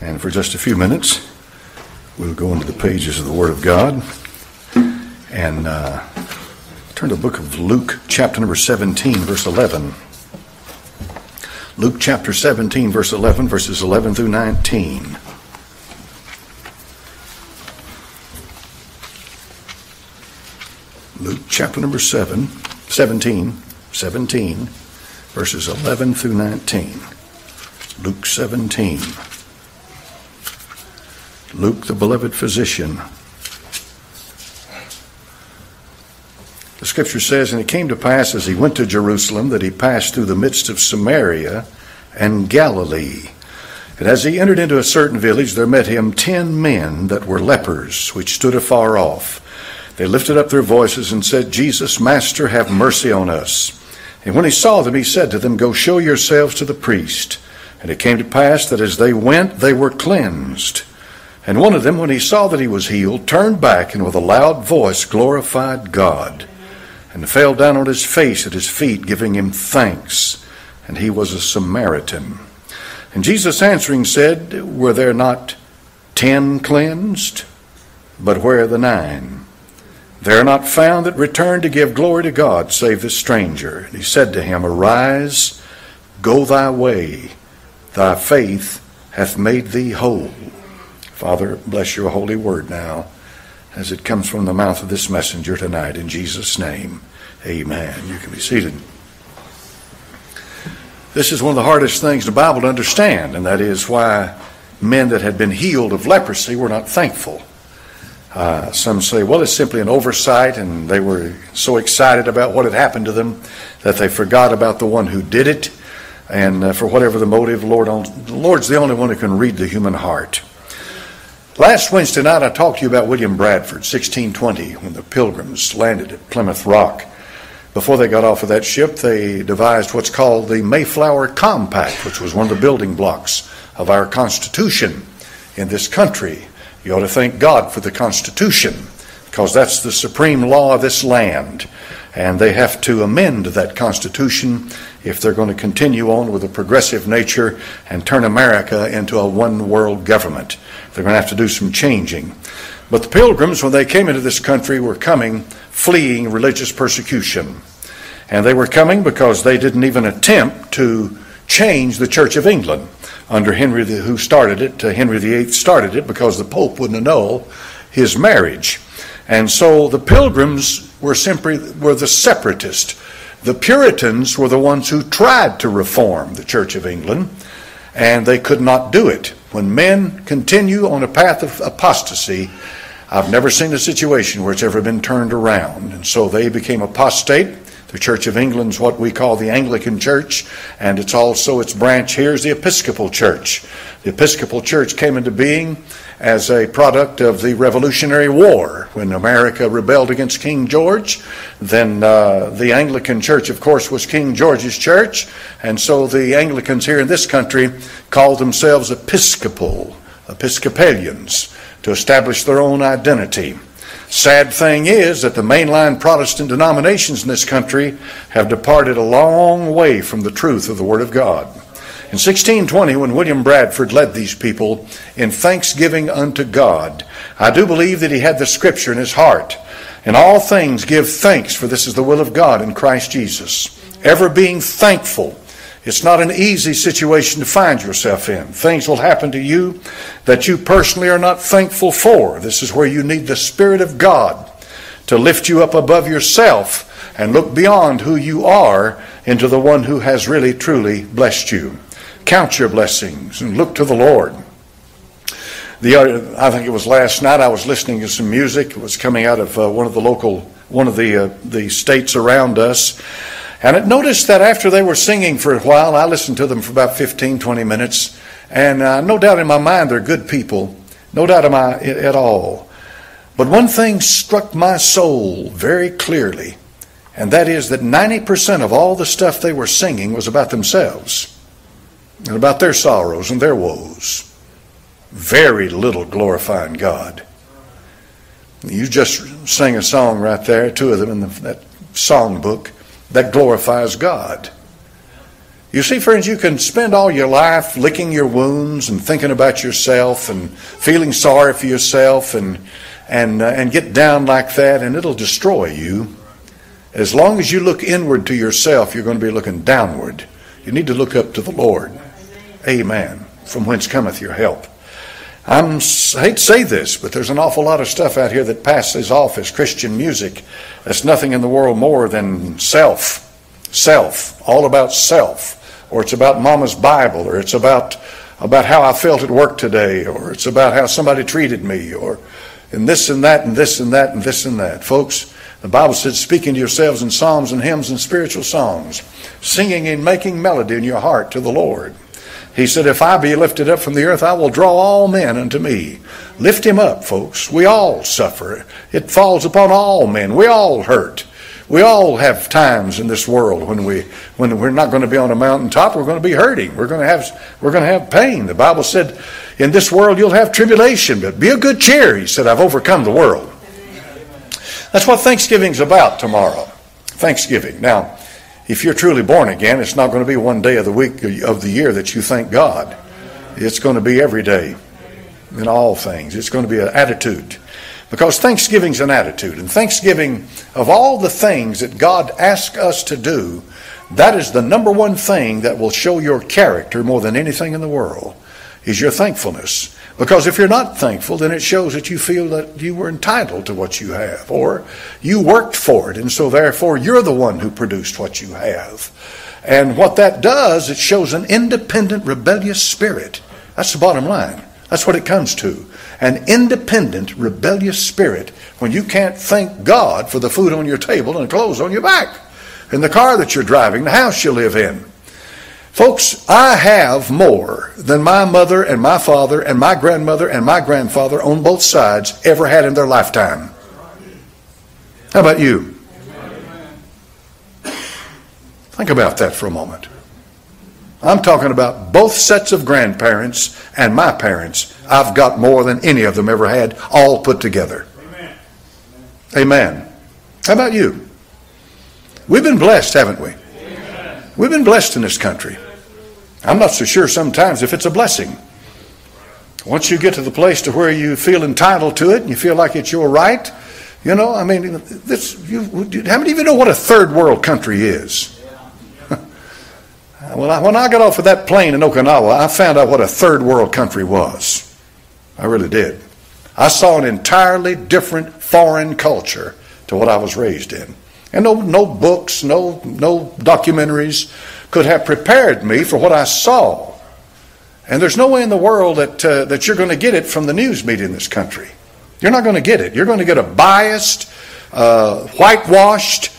And for just a few minutes, we'll go into the pages of the Word of God and turn to the book of Luke, chapter number 17, verse 11. Luke chapter 17, verse 11, verses 11 through 19. Luke chapter number 17, verses 11 through 19. Luke 17. Luke, the beloved physician. The scripture says, "And it came to pass as he went to Jerusalem that he passed through the midst of Samaria and Galilee. And as he entered into a certain village, there met him 10 men that were lepers, which stood afar off. They lifted up their voices and said, Jesus, Master, have mercy on us. And when he saw them, he said to them, Go show yourselves to the priest. And it came to pass that as they went, they were cleansed. And one of them, when he saw that he was healed, turned back and with a loud voice glorified God, and fell down on his face at his feet, giving him thanks. And he was a Samaritan. And Jesus answering said, Were there not 10 cleansed? But where are the 9? They are not found that returned to give glory to God, save this stranger. And he said to him, Arise, go thy way. Thy faith hath made thee whole." Father, bless your holy word now as it comes from the mouth of this messenger tonight. In Jesus' name, amen. You can be seated. This is one of the hardest things in the Bible to understand, and that is why men that had been healed of leprosy were not thankful. Some say, well, it's simply an oversight, and they were so excited about what had happened to them that they forgot about the one who did it. And for whatever the motive, the Lord's the only one who can read the human heart. Last Wednesday night, I talked to you about William Bradford, 1620, when the Pilgrims landed at Plymouth Rock. Before they got off of that ship, they devised what's called the Mayflower Compact, which was one of the building blocks of our Constitution in this country. You ought to thank God for the Constitution, because that's the supreme law of this land. And they have to amend that Constitution if they're going to continue on with a progressive nature and turn America into a one-world government. They're going to have to do some changing. But the Pilgrims, when they came into this country, were coming fleeing religious persecution. And they were coming because they didn't even attempt to change the Church of England under Henry who started it. Henry VIII started it because the Pope wouldn't annul his marriage. And so the Pilgrims were the separatists. The Puritans were the ones who tried to reform the Church of England, and they could not do it. When men continue on a path of apostasy, I've never seen a situation where it's ever been turned around. And so they became apostate. The Church of England's what we call the Anglican Church, and it's also its branch here is the Episcopal Church. The Episcopal Church came into being as a product of the Revolutionary War. When America rebelled against King George, then the Anglican Church, of course, was King George's church, and so the Anglicans here in this country called themselves Episcopalians, to establish their own identity. Sad thing is that the mainline Protestant denominations in this country have departed a long way from the truth of the Word of God. In 1620, when William Bradford led these people in thanksgiving unto God, I do believe that he had the Scripture in his heart. In all things give thanks, for this is the will of God in Christ Jesus. Ever being thankful. It's not an easy situation to find yourself in. Things will happen to you that you personally are not thankful for. This is where you need the Spirit of God to lift you up above yourself and look beyond who you are into the one who has really truly blessed you. Count your blessings and look to the Lord. I think it was last night I was listening to some music. It was coming out of one of the states around us. And I noticed that after they were singing for a while, I listened to them for about 15, 20 minutes. And no doubt in my mind they're good people. No doubt at all. But one thing struck my soul very clearly. And that is that 90% of all the stuff they were singing was about themselves. And about their sorrows and their woes. Very little glorifying God. You just sang a song right there, 2 of them in that song book, that glorifies God. You see, friends, you can spend all your life licking your wounds and thinking about yourself and feeling sorry for yourself and get down like that, and it'll destroy you. As long as you look inward to yourself, you're going to be looking downward. You need to look up to the Lord. Amen. From whence cometh your help. I hate to say this, but there's an awful lot of stuff out here that passes off as Christian music. There's nothing in the world more than self. Self. All about self. Or it's about Mama's Bible, or it's about how I felt at work today, or it's about how somebody treated me, or and this and that and this and that and this and that. Folks, the Bible says, speaking to yourselves in psalms and hymns and spiritual songs, singing and making melody in your heart to the Lord. He said, if I be lifted up from the earth, I will draw all men unto me. Lift him up, folks. We all suffer. It falls upon all men. We all hurt. We all have times in this world when we're not going to be on a mountaintop. We're going to be hurting. We're going to have pain. The Bible said, in this world you'll have tribulation, but be of good cheer. He said, I've overcome the world. That's what Thanksgiving's about tomorrow. Thanksgiving. Now, if you're truly born again, it's not going to be one day of the week of the year that you thank God. It's going to be every day in all things. It's going to be an attitude. Because Thanksgiving's an attitude. And Thanksgiving, of all the things that God asks us to do, that is the number one thing that will show your character more than anything in the world, is your thankfulness. Because if you're not thankful, then it shows that you feel that you were entitled to what you have, or you worked for it, and so therefore you're the one who produced what you have. And what that does, it shows an independent, rebellious spirit. That's the bottom line. That's what it comes to. An independent, rebellious spirit when you can't thank God for the food on your table and clothes on your back, and the car that you're driving, the house you live in. Folks, I have more than my mother and my father and my grandmother and my grandfather on both sides ever had in their lifetime. How about you? Think about that for a moment. I'm talking about both sets of grandparents and my parents. I've got more than any of them ever had, all put together. Amen. Amen. How about you? We've been blessed, haven't we? Amen. We've been blessed in this country. I'm not so sure sometimes if it's a blessing. Once you get to the place to where you feel entitled to it and you feel like it's your right, you know, I mean, how many of you know what a third world country is? Well, when I got off of that plane in Okinawa, I found out what a third world country was. I really did. I saw an entirely different foreign culture to what I was raised in. And no books, no documentaries could have prepared me for what I saw. And there's no way in the world that you're going to get it from the news media in this country. You're not going to get it. You're going to get a biased, whitewashed,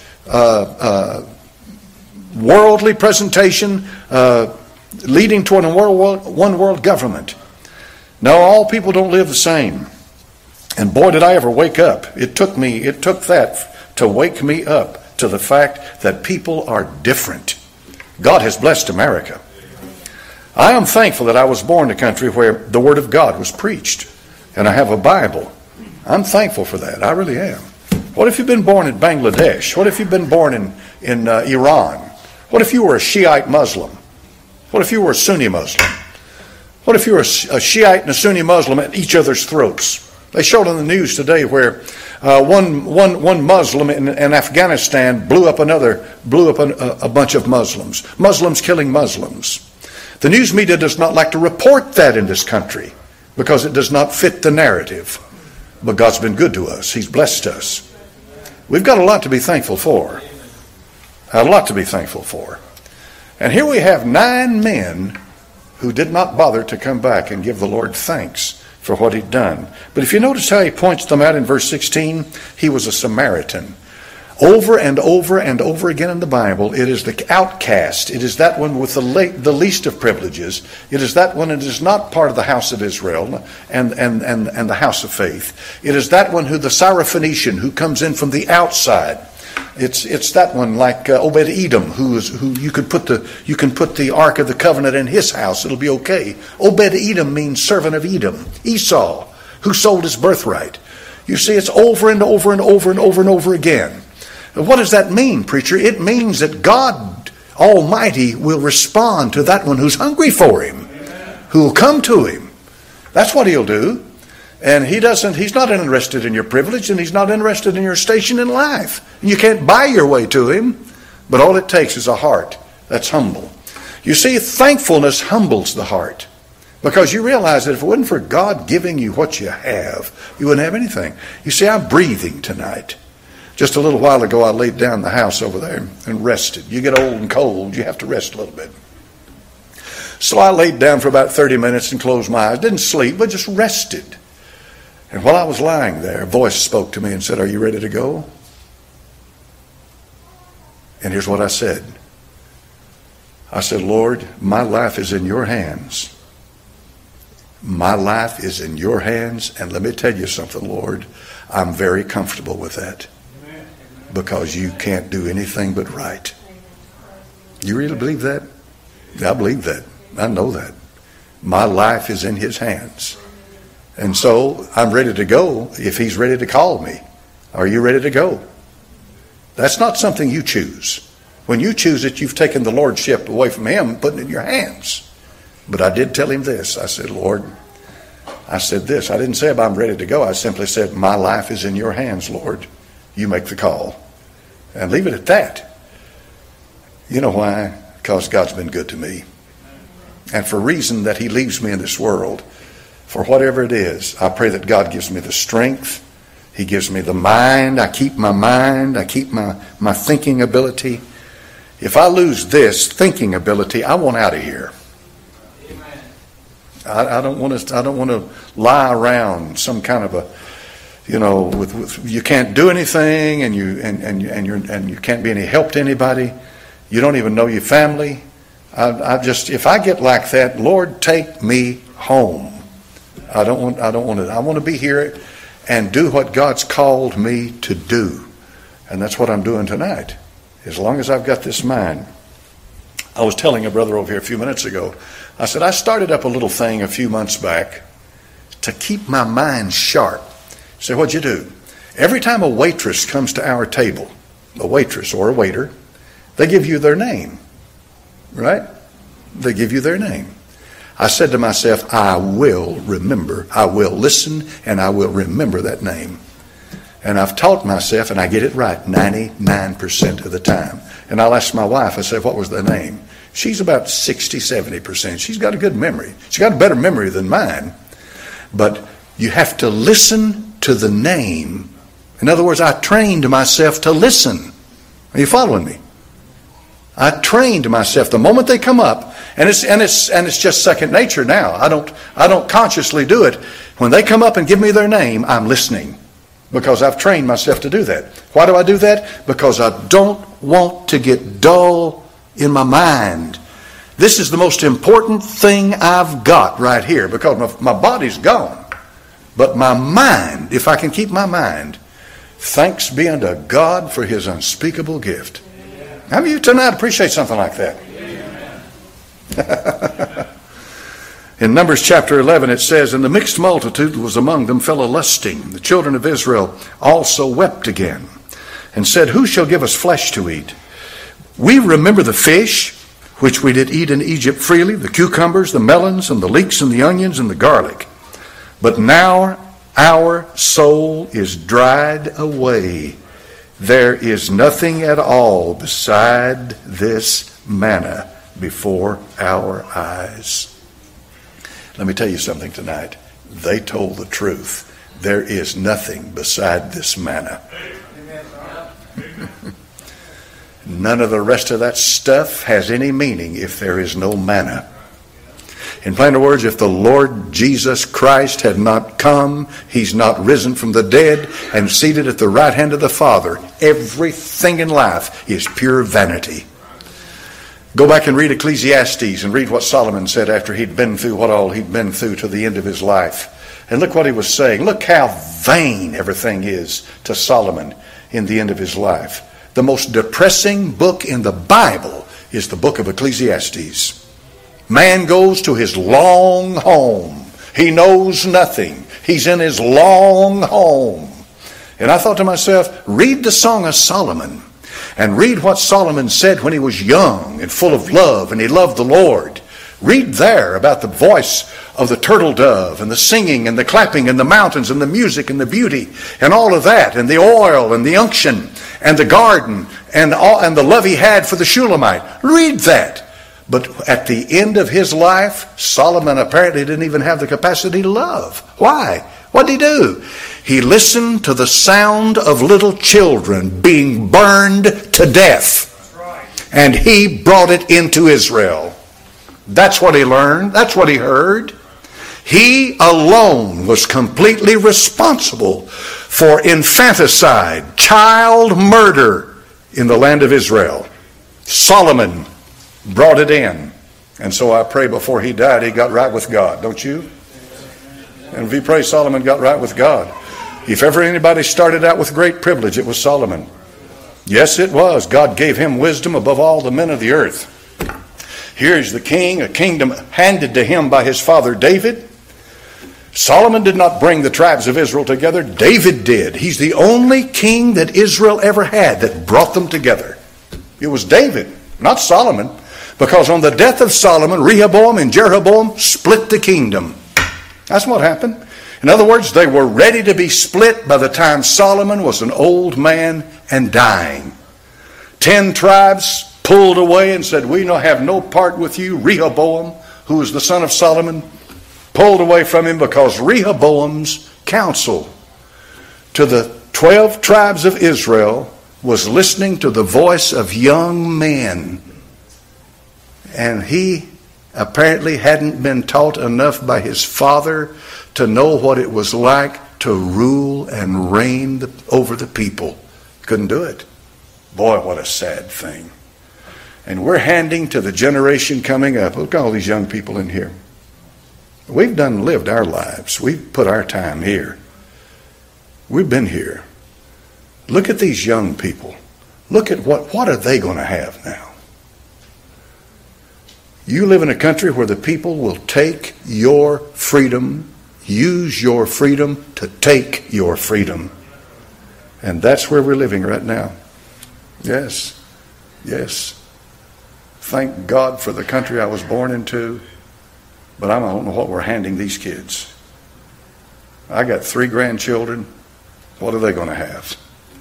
worldly presentation leading toward a one world government. No, all people don't live the same. And boy, did I ever wake up. It took that to wake me up to the fact that people are different. God has blessed America. I am thankful that I was born in a country where the Word of God was preached, and I have a Bible. I'm thankful for that. I really am. What if you've been born in Bangladesh? What if you've been born in Iran? What if you were a Shiite Muslim? What if you were a Sunni Muslim? What if you were a Shiite and a Sunni Muslim at each other's throats? They showed on the news today where one Muslim in Afghanistan blew up a bunch of Muslims. Muslims killing Muslims. The news media does not like to report that in this country because it does not fit the narrative. But God's been good to us. He's blessed us. We've got a lot to be thankful for. A lot to be thankful for. And here we have 9 men who did not bother to come back and give the Lord thanks for what he'd done. But if you notice how he points them out in verse 16, he was a Samaritan. Over and over and over again in the Bible, it is the outcast. It is that one with the least of privileges. It is that one that is not part of the house of Israel and the house of faith. It is that one who the Syrophoenician who comes in from the outside. It's that one like Obed-Edom who you can put the Ark of the Covenant in his house. It'll be okay. Obed-Edom means servant of Edom. Esau, who sold his birthright. You see, it's over and over and over and over and over again. What does that mean, preacher? It means that God Almighty will respond to that one who's hungry for him, who will come to him. That's what he'll do. And he's not interested in your privilege, and he's not interested in your station in life. And you can't buy your way to him, but all it takes is a heart that's humble. You see, thankfulness humbles the heart, because you realize that if it wasn't for God giving you what you have, you wouldn't have anything. You see, I'm breathing tonight. Just a little while ago, I laid down in the house over there and rested. You get old and cold, you have to rest a little bit. So I laid down for about 30 minutes and closed my eyes. Didn't sleep, but just rested. And while I was lying there, a voice spoke to me and said, "Are you ready to go?" And here's what I said. I said, "Lord, my life is in your hands. My life is in your hands. And let me tell you something, Lord, I'm very comfortable with that, because you can't do anything but right." You really believe that? I believe that. I know that. My life is in his hands. And so I'm ready to go if he's ready to call me. Are you ready to go? That's not something you choose. When you choose it, you've taken the lordship away from him and put it in your hands. But I did tell him this. I said, "Lord," I said this. I didn't say I'm ready to go. I simply said, "My life is in your hands, Lord. You make the call." And leave it at that. You know why? Because God's been good to me. And for reason that he leaves me in this world, for whatever it is, I pray that God gives me the strength. He gives me the mind. I keep my mind. I keep my thinking ability. If I lose this thinking ability, I want out of here. I don't want to lie around some kind of a, with you can't do anything, and you can't be any help to anybody. You don't even know your family. If I get like that, Lord, take me home. I want to be here and do what God's called me to do. And that's what I'm doing tonight, as long as I've got this mind. I was telling a brother over here a few minutes ago, I said, I started up a little thing a few months back to keep my mind sharp. So what'd you do? Every time a waitress comes to our table, a waitress or a waiter, they give you their name, right? They give you their name. I said to myself, I will remember, I will listen, and I will remember that name. And I've taught myself, and I get it right 99% of the time. And I'll ask my wife, I say, what was the name? She's about 60, 70%. She's got a good memory. She's got a better memory than mine. But you have to listen to the name. In other words, I trained myself to listen. Are you following me? I trained myself. The moment they come up, and it's just second nature now. I don't consciously do it. When they come up and give me their name, I'm listening, because I've trained myself to do that. Why do I do that? Because I don't want to get dull in my mind. This is the most important thing I've got right here, because my body's gone. But my mind, if I can keep my mind, thanks be unto God for his unspeakable gift. How many of you tonight appreciate something like that? In Numbers chapter 11 it says, and the mixed multitude that was among them fell a-lusting. The children of Israel also wept again, and said, who shall give us flesh to eat? We remember the fish which we did eat in Egypt freely, the cucumbers, the melons, and the leeks, and the onions, and the garlic. But now our soul is dried away. There is nothing at all beside this manna before our eyes. Let me tell you something tonight. They told the truth. There is nothing beside this manna. None of the rest of that stuff has any meaning if there is no manna. In plainer words, if the Lord Jesus Christ had not come, he's not risen from the dead and seated at the right hand of the Father, everything in life is pure vanity. Go back and read Ecclesiastes and read what Solomon said after he'd been through what all he'd been through to the end of his life. And look what he was saying. Look how vain everything is to Solomon in the end of his life. The most depressing book in the Bible is the book of Ecclesiastes. Man goes to his long home. He knows nothing. He's in his long home. And I thought to myself, read the Song of Solomon and read what Solomon said when he was young and full of love and he loved the Lord. Read there about the voice of the turtle dove and the singing and the clapping and the mountains and the music and the beauty and all of that, and the oil and the unction and the garden and the love he had for the Shulamite. Read that. But at the end of his life, Solomon apparently didn't even have the capacity to love. Why? What did he do? He listened to the sound of little children being burned to death. And he brought it into Israel. That's what he learned. That's what he heard. He alone was completely responsible for infanticide, child murder in the land of Israel. Solomon brought it in. And so I pray before he died, he got right with God, don't you? And we pray Solomon got right with God. If ever anybody started out with great privilege, it was Solomon. Yes, it was. God gave him wisdom above all the men of the earth. Here's the king, a kingdom handed to him by his father David. Solomon did not bring the tribes of Israel together. David did. He's the only king that Israel ever had that brought them together. It was David, not Solomon. Because on the death of Solomon, Rehoboam and Jeroboam split the kingdom. That's what happened. In other words, they were ready to be split by the time Solomon was an old man and dying. 10 tribes pulled away and said, we have no part with you. Rehoboam, who was the son of Solomon, pulled away from him because Rehoboam's counsel to the 12 tribes of Israel was listening to the voice of young men. And he apparently hadn't been taught enough by his father to know what it was like to rule and reign over the people. Couldn't do it. Boy, what a sad thing. And we're handing to the generation coming up. Look at all these young people in here. We've lived our lives. We've put our time here. We've been here. Look at these young people. Look at what are they going to have now? You live in a country where the people will take your freedom, use your freedom to take your freedom. And that's where we're living right now. Yes. Yes. Thank God for the country I was born into. But I don't know what we're handing these kids. I got 3 grandchildren. What are they going to have?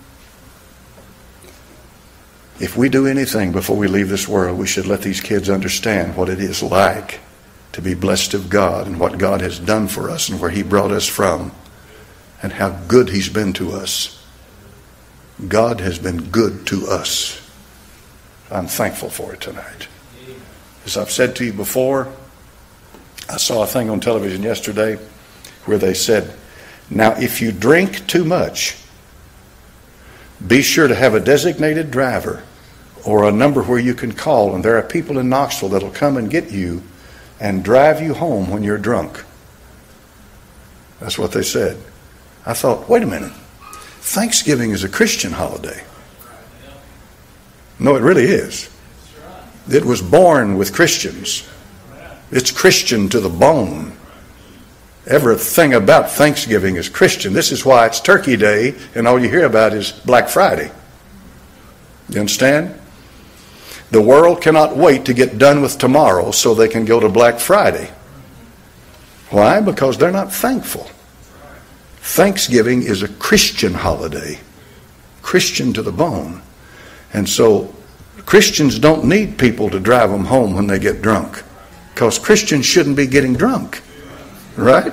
If we do anything before we leave this world, we should let these kids understand what it is like to be blessed of God and what God has done for us and where He brought us from and how good He's been to us. God has been good to us. I'm thankful for it tonight. As I've said to you before, I saw a thing on television yesterday where they said, now if you drink too much, be sure to have a designated driver or a number where you can call, and there are people in Knoxville that'll come and get you and drive you home when you're drunk. That's what they said. I thought, wait a minute. Thanksgiving is a Christian holiday. No, it really is. It was born with Christians. It's Christian to the bone. Everything about Thanksgiving is Christian. This is why it's Turkey Day and all you hear about is Black Friday. You understand? The world cannot wait to get done with tomorrow so they can go to Black Friday. Why? Because they're not thankful. Thanksgiving is a Christian holiday. Christian to the bone. And so Christians don't need people to drive them home when they get drunk. Because Christians shouldn't be getting drunk. Right?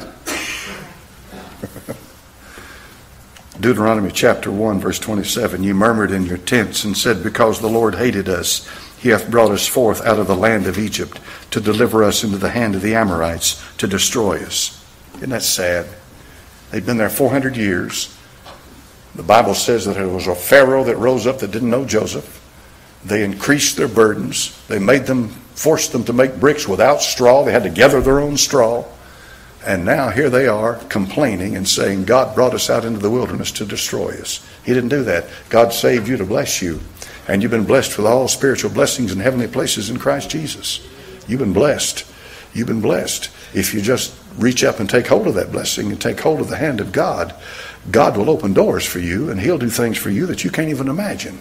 Deuteronomy chapter 1 verse 27. You murmured in your tents and said, because the Lord hated us, He hath brought us forth out of the land of Egypt to deliver us into the hand of the Amorites to destroy us. Isn't that sad? They've been there 400 years. The Bible says that there was a Pharaoh that rose up that didn't know Joseph. They increased their burdens. They forced them to make bricks without straw. They had to gather their own straw. And now here they are complaining and saying, God brought us out into the wilderness to destroy us. He didn't do that. God saved you to bless you. And you've been blessed with all spiritual blessings in heavenly places in Christ Jesus. You've been blessed. You've been blessed. If you just reach up and take hold of that blessing and take hold of the hand of God, God will open doors for you and He'll do things for you that you can't even imagine.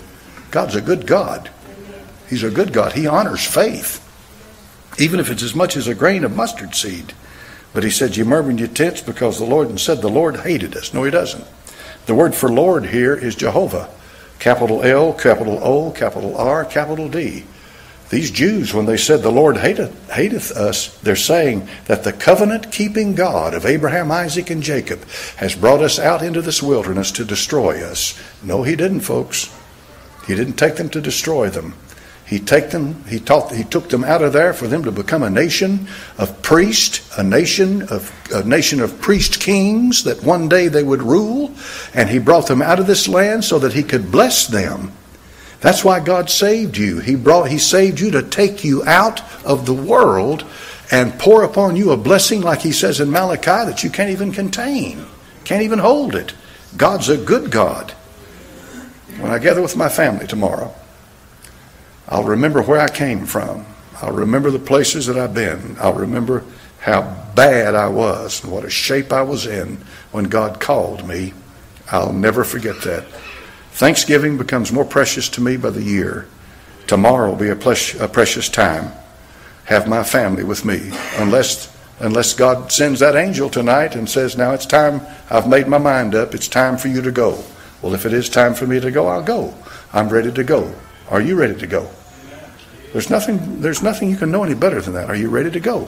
God's a good God. He's a good God. He honors faith, even if it's as much as a grain of mustard seed. But he said, you murmur in your tents because the Lord, and said the Lord hated us. No, he doesn't. The word for Lord here is Jehovah. Capital L, capital O, capital R, capital D. These Jews, when they said the Lord hateth us, they're saying that the covenant-keeping God of Abraham, Isaac, and Jacob has brought us out into this wilderness to destroy us. No, he didn't, folks. He didn't take them to destroy them. He took them out of there for them to become a nation of priests, a nation of priest kings that one day they would rule. And he brought them out of this land so that he could bless them. That's why God saved you. He saved you to take you out of the world and pour upon you a blessing, like he says in Malachi, that you can't even contain, can't even hold it. God's a good God. When I gather with my family tomorrow, I'll remember where I came from. I'll remember the places that I've been. I'll remember how bad I was and what a shape I was in when God called me. I'll never forget that. Thanksgiving becomes more precious to me by the year. Tomorrow will be a precious time. Have my family with me. Unless God sends that angel tonight and says, now it's time, I've made my mind up, it's time for you to go. Well, if it is time for me to go, I'll go. I'm ready to go. Are you ready to go? There's nothing you can know any better than that. Are you ready to go?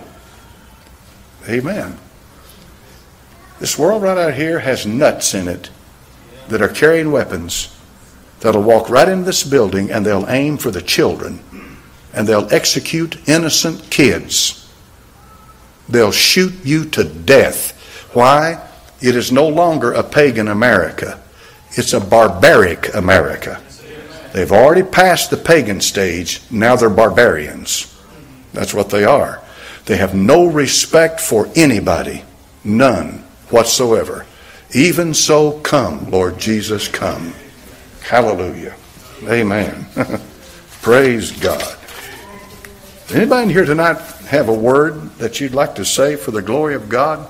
Amen. This world right out here has nuts in it that are carrying weapons that'll walk right into this building and they'll aim for the children and they'll execute innocent kids. They'll shoot you to death. Why? It is no longer a pagan America. It's a barbaric America. They've already passed the pagan stage. Now they're barbarians. That's what they are. They have no respect for anybody. None whatsoever. Even so, come, Lord Jesus, come. Hallelujah. Amen. Praise God. Anybody in here tonight have a word that you'd like to say for the glory of God?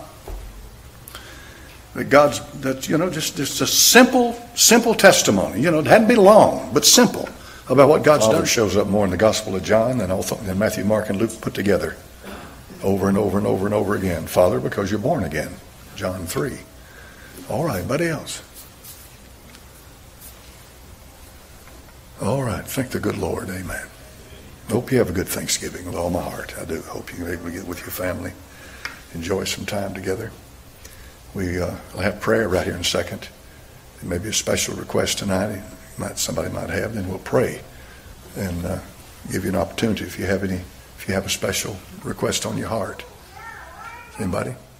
Just a simple testimony. It hadn't been long, but simple about what God's done. Shows up more in the Gospel of John than Matthew, Mark, and Luke put together, over and over and over and over again. Father, because you're born again. John 3. All right, anybody else? All right, thank the good Lord. Amen. Hope you have a good Thanksgiving with all my heart. I do. Hope you're able to get with your family, enjoy some time together. We'll have prayer right here in a second. There may be a special request tonight somebody might have. Then we'll pray and give you an opportunity if you have a special request on your heart. Anybody?